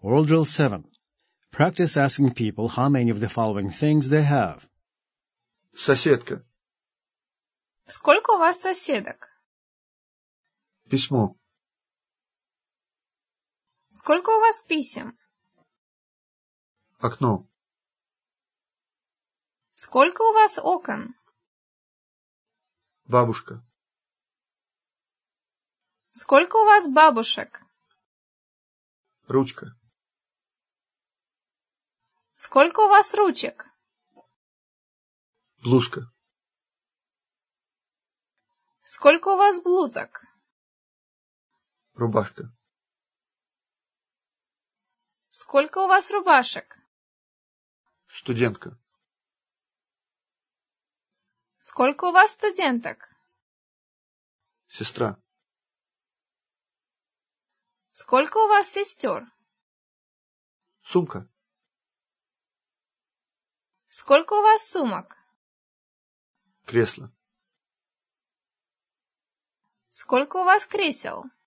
Oral Drill 7. Practice asking people how many of the following things they have. Соседка. Сколько у вас соседок? Письмо. Сколько у вас писем? Окно. Сколько у вас окон? Бабушка. Сколько у вас бабушек? Ручка. Сколько у вас ручек? Блузка. Сколько у вас блузок? Рубашка. Сколько у вас рубашек? Студентка. Сколько у вас студенток? Сестра. Сколько у вас сестер? Сумка. Сколько у вас сумок? Кресло. Сколько у вас кресел?